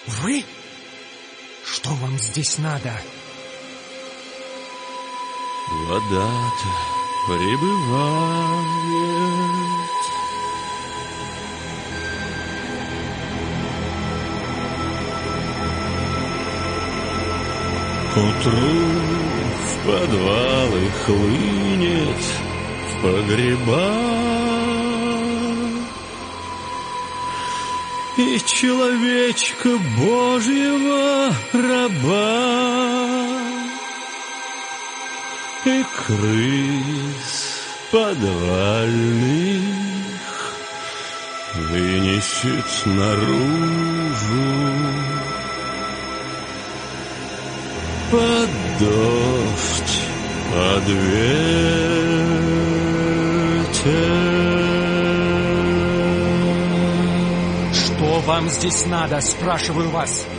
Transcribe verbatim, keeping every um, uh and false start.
Вы? Что вам здесь надо? Вода-то прибывает. К утру в подвалы хлынет, в погреба, и человечка Божьего раба, и крыс подвальных вынесет наружу под дождь, под ветер. Что вам здесь надо, спрашиваю вас?